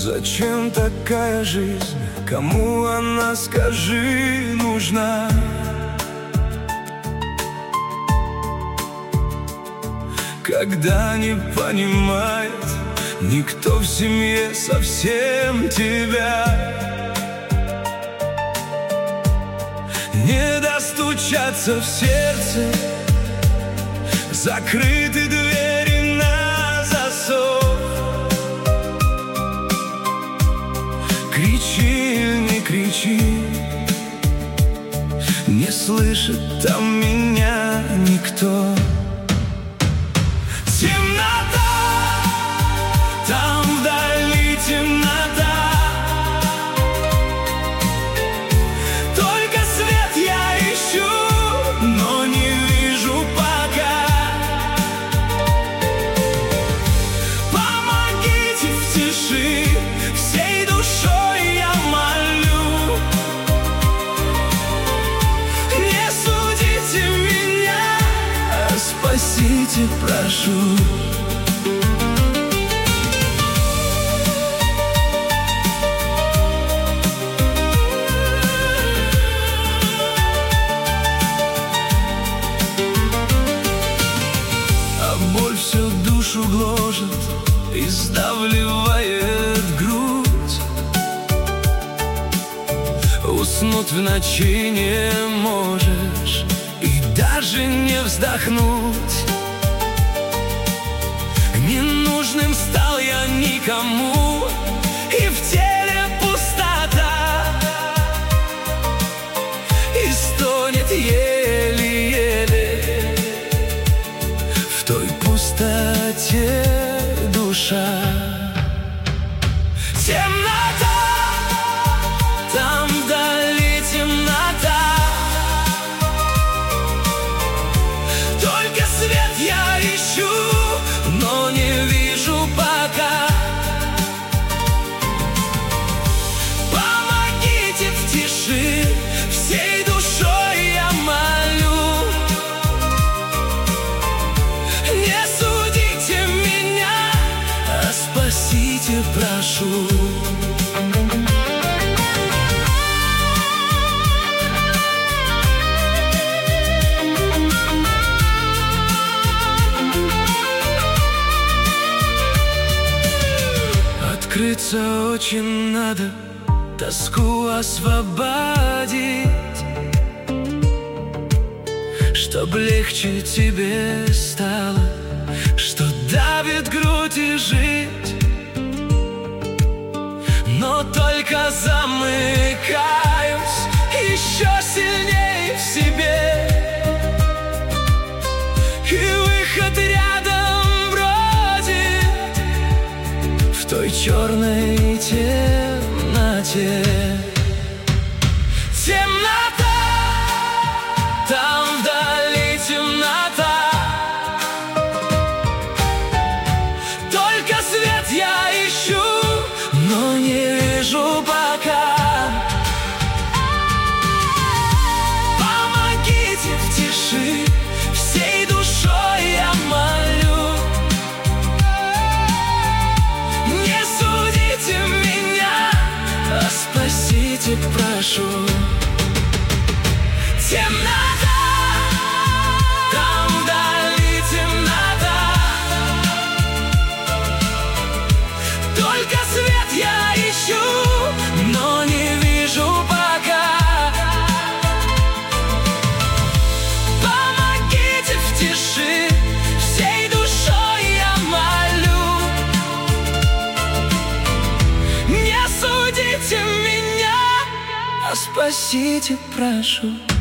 Зачем такая жизнь? Кому она, скажи, нужна? Когда не понимает никто в семье совсем тебя, не достучаться в сердце, закрыты двери на засов. Кричи или не кричи, не слышит там меня никто. Темнота, там вдали темнота, только свет я ищу, но не вижу пока. Помогите в тиши, всей душой я молю. Не судите меня, спасите, прошу. Боль всю душу гложет и сдавливает грудь. Уснуть в ночи не можешь и даже не вздохнуть. Ненужным стал я никому, и в теле пустота, и стонет еле-еле в той пустоте душа. Темнота, там вдали темнота, только свет я ищу, но не вижу пока. Помогите в тиши, всей душой я молю. Не судите меня, спасите, прошу. Открыться очень надо, тоску освободить, чтоб легче тебе стало, что давит грудь и жить. Но только замыкаюсь еще сильнее в себе, и выход рядом бродит в той черной темноте. Темнота, там вдали темнота, только свет я ищу, но не вижу пока. Помогите в тиши, всей душой я молю. Не судите меня, спасите, прошу. Темнота, там вдали темнота, только свет я ищу, но не вижу пока. Помогите в тиши, всей душой я молю. Не судите меня, спасите, прошу.